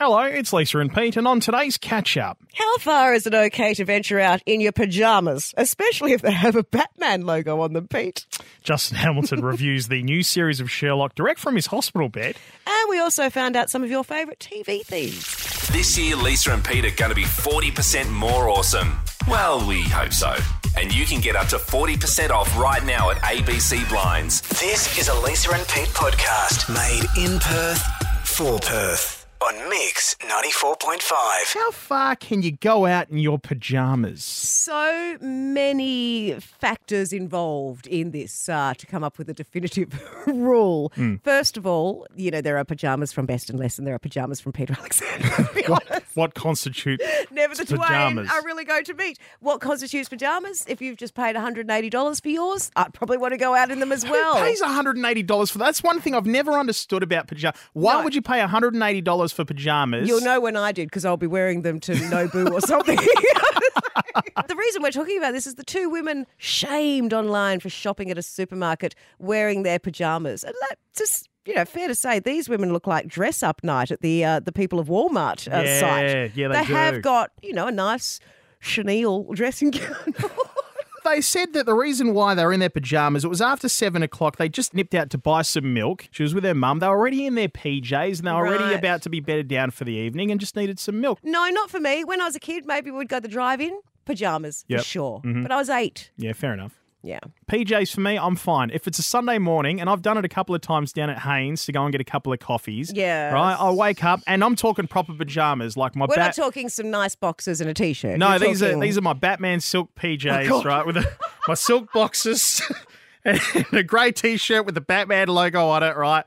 Hello, it's Lisa and Pete, and on today's catch-up... How far is it okay to venture out in your pyjamas, especially if they have a Batman logo on them, Pete? Justin Hamilton reviews the new series of Sherlock direct from his hospital bed. And we also found out some of your favourite TV themes. This year, Lisa and Pete are going to be 40% more awesome. Well, we hope so. And you can get up to 40% off right now at ABC Blinds. This is a Lisa and Pete podcast made in Perth for Perth on Mix 94.5. How far can you go out in your pyjamas? So many factors involved in this to come up with a definitive rule. First of all, you know, there are pyjamas from Best and Less and there are pyjamas from Peter Alexander, to be honest. What constitutes Never the twain pyjamas? are really going to meet. What constitutes pyjamas? If you've just paid $180 for yours, I'd probably want to go out in them as well. Who pays $180 for that? That's one thing I've never understood about pyjamas. Why would you pay $180 for pyjamas? You'll know when I did because I'll be wearing them to Nobu or something. The reason we're talking about this is the two women shamed online for shopping at a supermarket wearing their pyjamas. And that just... You know, fair to say, these women look like dress-up night at the People of Walmart site. Yeah, they do. Have got, you know, a nice chenille dressing gown. They said that the reason why they were in their pyjamas, it was after 7 o'clock. They just nipped out to buy some milk. She was with her mum. They were already in their PJs and they were already about to be bedded down for the evening and just needed some milk. No, not for me. When I was a kid, maybe we'd go to the drive-in. Pyjamas, for sure. But I was 8. Yeah, fair enough. Yeah. PJs for me, I'm fine. If it's a Sunday morning, and I've done it a couple of times down at Haynes to go and get a couple of coffees, yes. right? I wake up and I'm talking proper pyjamas, like my We're not talking some nice boxers and a t-shirt. No, We're these talking... are my Batman silk PJs, right? With my silk boxers and a grey t-shirt with the Batman logo on it, right?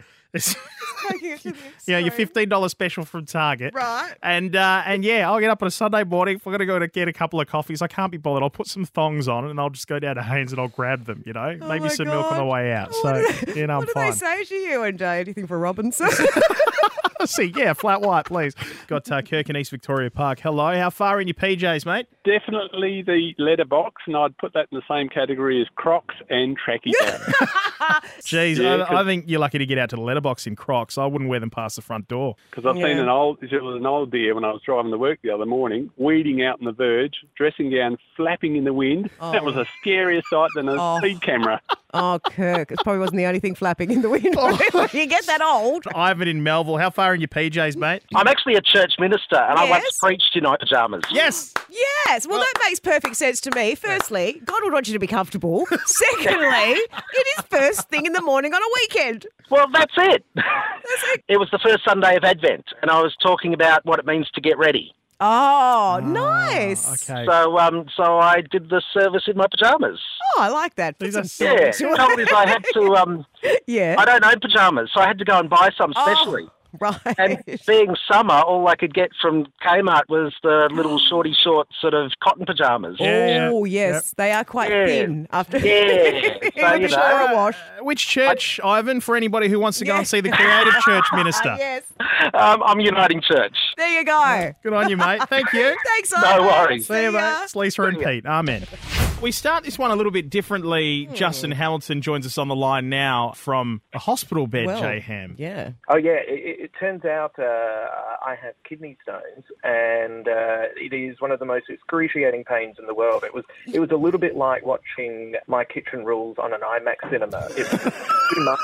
Yeah, your $15 special from Target. Right. And yeah, I'll get up on a Sunday morning. If we're going to go to get a couple of coffees, I can't be bothered. I'll put some thongs on and I'll just go down to Haynes and I'll grab them, you know. Oh Maybe some milk on the way out. So, you know, I'm fine. What do they say to you? And anything for Robinson? See, yeah, flat white, please. Got Kirk in East Victoria Park. Hello, how far in your PJs, mate? Definitely the letterbox, and I'd put that in the same category as Crocs and trackie pants. Jeez, I think you're lucky to get out to the letterbox in Crocs. I wouldn't wear them past the front door. Because I've seen it was an old dear when I was driving to work the other morning, weeding out in the verge, dressing gown flapping in the wind. Oh. That was a scarier sight than a speed camera. Oh, Kirk, it probably wasn't the only thing flapping in the wind. You get that old. Ivan in Melville, how far in your PJs, mate? I'm actually a church minister, and I once preached in my pyjamas. Yes. Yes. Well, that makes perfect sense to me. Firstly, God would want you to be comfortable. Secondly, it is first thing in the morning on a weekend. Well, that's it. It was the first Sunday of Advent, and I was talking about what it means to get ready. Oh, nice. Okay. So I did the service in my pyjamas. Oh, I like that. These Yeah, the trouble is I had to, Yeah. I don't own pyjamas, so I had to go and buy some specially. Right. And being summer, all I could get from Kmart was the little shorty short sort of cotton pyjamas. Oh, yes. They are quite thin after So, you know. a wash. Which church, Ivan, for anybody who wants to go and see the creative church minister? Yes. I'm Uniting Church. There you go. Good on you, mate. Thank you. Thanks, No Ivan. worries. See you, mate. It's Lisa and Pete. Amen. We start this one a little bit differently. Justin Hamilton joins us on the line now from a hospital bed, J-Ham. Yeah. Oh, yeah. It turns out I have kidney stones, and it is one of the most excruciating pains in the world. It was a little bit like watching My Kitchen Rules on an IMAX cinema. It was too much.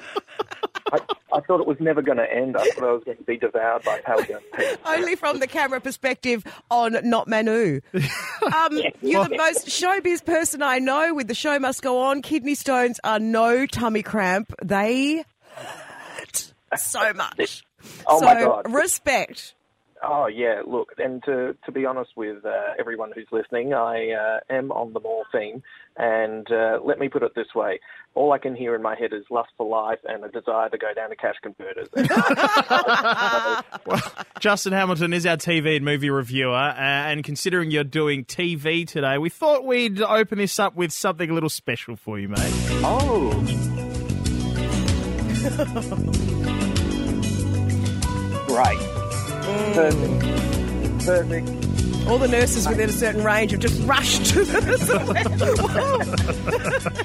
I thought it was never going to end. I thought I was going to be devoured by paleo. Only from the camera perspective on Not Manu. You're the most showbiz person I know with The Show Must Go On. Kidney stones are no tummy cramp. They hurt so much. Oh, my God. Respect. Oh, yeah, look, and to be honest with everyone who's listening, I am on the morphine, and let me put it this way. All I can hear in my head is lust for life and a desire to go down to cash converters. Well, Justin Hamilton is our TV and movie reviewer, and considering you're doing TV today, we thought we'd open this up with something a little special for you, mate. Oh. Great. Perfect. All the nurses within a certain range have just rushed to the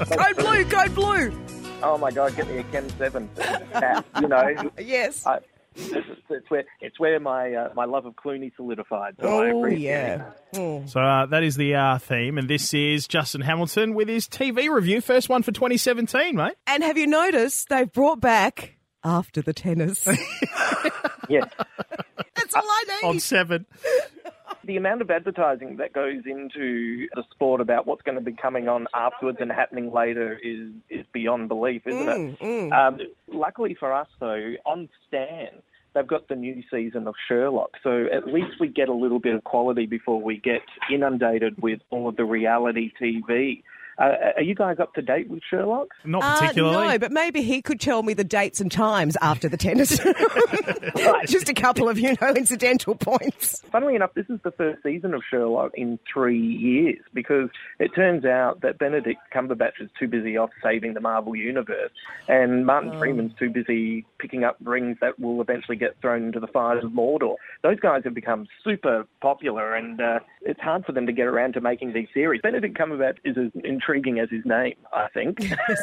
Code blue. Oh, my God, get me a Chem 7. You know. Yes. It's where my love of Clooney solidified. So I Oh, appreciate yeah. it. Mm. So that is the theme, and this is Justin Hamilton with his TV review, first one for 2017, mate. And have you noticed they've brought back After the Tennis? Yeah. That's all I On need. 7. The amount of advertising that goes into the sport about what's going to be coming on afterwards and happening later is beyond belief, isn't it? Luckily for us, though, on Stan, they've got the new season of Sherlock, so at least we get a little bit of quality before we get inundated with all of the reality TV. Are you guys up to date with Sherlock? Not particularly. No, but maybe he could tell me the dates and times after the tennis. Just a couple of, incidental points. Funnily enough, this is the first season of Sherlock in 3 years, because it turns out that Benedict Cumberbatch is too busy off saving the Marvel Universe, and Martin Freeman's too busy picking up rings that will eventually get thrown into the fires of Mordor. Those guys have become super popular, and it's hard for them to get around to making these series. Benedict Cumberbatch is as intriguing as his name, I think.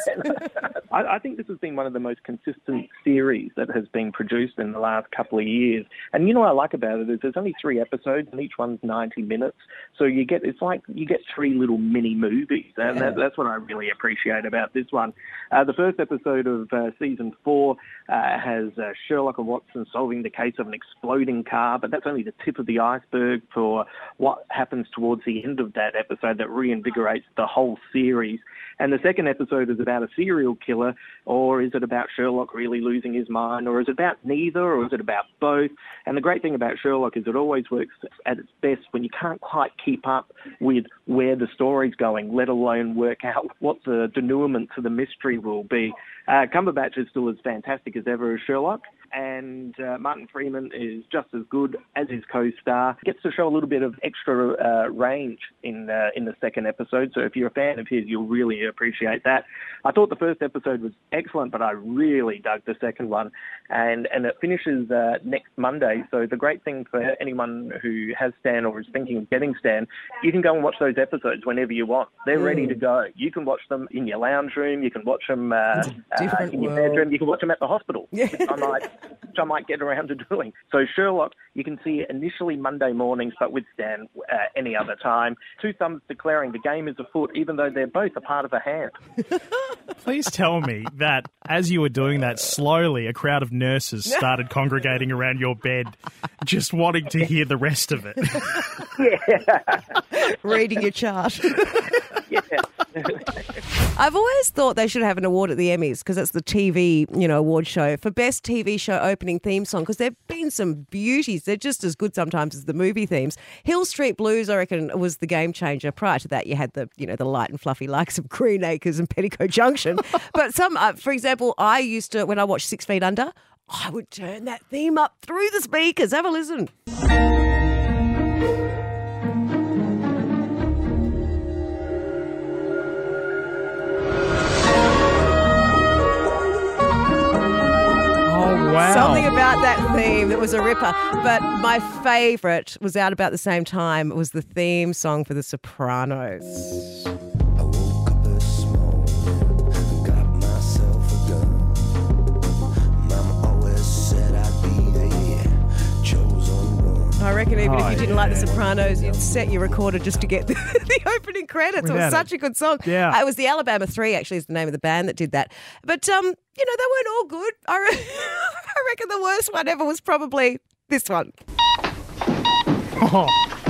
I think this has been one of the most consistent series that has been produced in the last couple of years. And what I like about it is there's only 3 episodes, and each one's 90 minutes. So you get 3 little mini movies, and that's what I really appreciate about this one. The first episode of season 4 has Sherlock and Watson solving the case of an exploding car, but that's only the tip of the iceberg for what happens towards the end of that episode that reinvigorates the whole series. And the second episode is about a serial killer, or is it about Sherlock really losing his mind, or is it about neither, or is it about both? And the great thing about Sherlock is it always works at its best when you can't quite keep up with where the story's going, let alone work out what the denouement to the mystery will be. Cumberbatch is still as fantastic as ever as Sherlock, and Martin Freeman is just as good as his co-star. Gets to show a little bit of extra range in the second episode, so if you're a fan of his, you'll really appreciate that. I thought the first episode was excellent, but I really dug the second one, and it finishes next Monday. So the great thing for anyone who has Stan or is thinking of getting Stan, you can go and watch those episodes whenever you want. They're ready to go. You can watch them in your lounge room, you can watch them in your bedroom, you can watch them at the hospital, which I might get around to doing. So Sherlock, you can see initially Monday mornings, but with Stan any other time. 2 thumbs declaring the game is afoot, even though they're both a part of a hand. Please tell me that as you were doing that, slowly a crowd of nurses started congregating around your bed, just wanting to hear the rest of it. Reading your chart. Yeah. I've always thought they should have an award at the Emmys, because that's the TV, award show, for best TV show opening theme song, because there have been some beauties. They're just as good sometimes as the movie themes. Hill Street Blues, I reckon, was the game changer. Prior to that, you had the, the light and fluffy likes of Green Acres and Petticoat Junction. But some, for example, I used to, when I watched 6 Feet Under, I would turn that theme up through the speakers. Have a listen. Wow. Something about that theme that was a ripper. But my favourite was out about the same time. It was the theme song for The Sopranos. I woke up this morning, got myself a gun. Mama always said I'd be the chosen one. I reckon even if you didn't like The Sopranos, you'd set your recorder just to get the opening credits. It was such a good song. Yeah. It was the Alabama 3, actually, is the name of the band that did that. But, they weren't all good. I reckon the worst one ever was probably this one. Oh.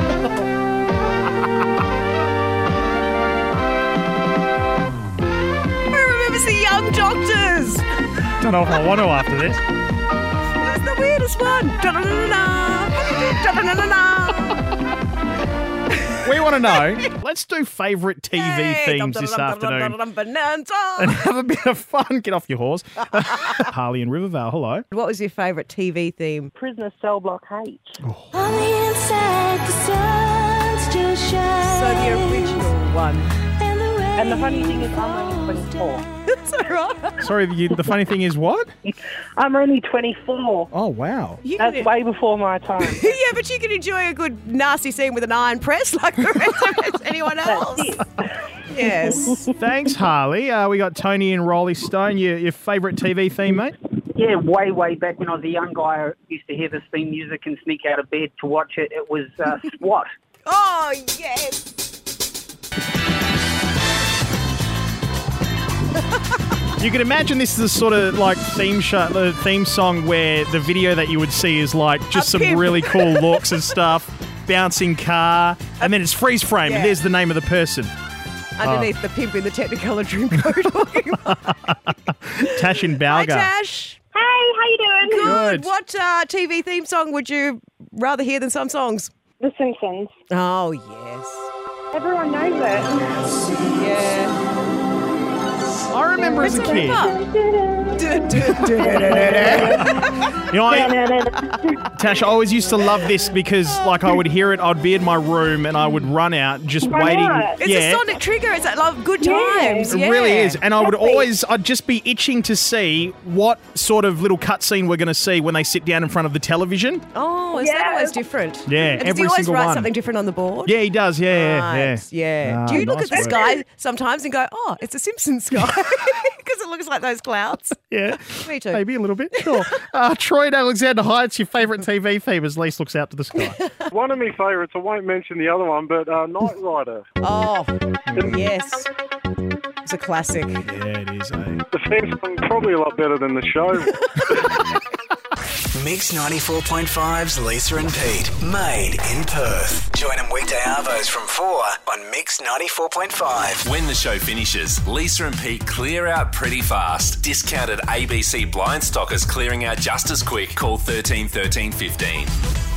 Who remembers the Young Doctors? Don't know if I want to after this. It was the weirdest one. Da-da-da-da-da. Da-da-da-da-da. We want to know. Let's do favourite TV themes this afternoon and have a bit of fun. Get off your horse. Harley in Rivervale, hello. What was your favourite TV theme? Prisoner Cell Block H. Oh. On the inside, the sun still shines. So the original one. And the funny thing is, I'm only 24. That's all right. Sorry, the funny thing is what? I'm only 24. Oh, wow. That's way before my time. Yeah, but you can enjoy a good nasty scene with an iron press like the rest of anyone else. Yes. Thanks, Harley. We got Tony in Rolly Stone. Your favourite TV theme, mate? Yeah, way back when I was a young guy, I used to hear this theme music and sneak out of bed to watch it. It was SWAT. Oh, yes. You can imagine this is the sort of like theme song where the video that you would see is like just some really cool looks and stuff, bouncing car, and then it's freeze frame, and there's the name of the person. Underneath the pimp in the Technicolor Dreamcoat. Tash in Balga. Hi, Tash. Hey, how you doing? Good. What TV theme song would you rather hear than some songs? The Simpsons. Oh, yes. Everyone knows it. Yeah. I remember as a kid. Tash, I always used to love this because, like, I would hear it, I'd be in my room and I would run out just waiting. It's a sonic trigger. It's like good times. It really is. And I would I'd just be itching to see what sort of little cutscene we're going to see when they sit down in front of the television. Oh, is that always different? Yeah, and does every he always single write one. something different on the board? Yeah, he does. Yeah. Do you look at the sky sometimes and go, oh, it's a Simpsons sky? Because it looks like those clouds. Yeah. Me too. Maybe a little bit. Sure. Troy and Alexander Heights, your favourite TV theme as Lise looks out to the sky. One of my favourites, I won't mention the other one, but Knight Rider. Oh, yes. It's a classic. Yeah, it is, eh? The theme song probably a lot better than the show. Mix 94.5's Lisa and Pete, made in Perth. Join them weekday arvos from 4 on Mix 94.5. When the show finishes, Lisa and Pete clear out pretty fast. Discounted ABC blind stockers clearing out just as quick. Call 13 13 15.